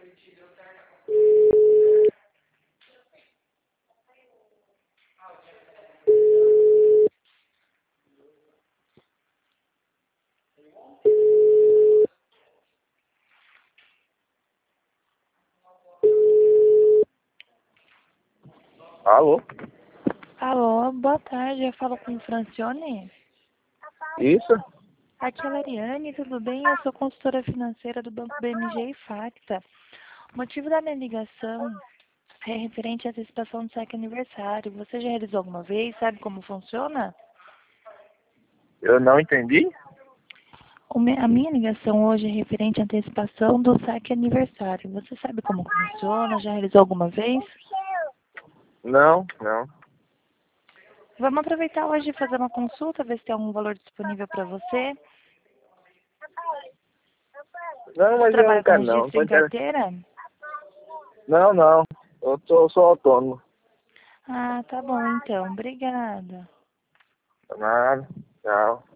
Alô? Alô, boa tarde, eu falo com Francione. Isso? Aqui é a Lariane, tudo bem? Eu sou consultora financeira do Banco BMG e Facta. O motivo da minha ligação é referente à antecipação do saque aniversário. Você já realizou alguma vez? Sabe como funciona? Eu não entendi? A minha ligação hoje é referente à antecipação do saque aniversário. Você sabe como funciona? Já realizou alguma vez? Não, não. Vamos aproveitar hoje e fazer uma consulta, ver se tem algum valor disponível para você. Não, Você mas eu não trabalha com quero não. registro em carteira? Não, não. Eu sou autônomo. Ah, tá bom então. Obrigada. Nada. Tchau.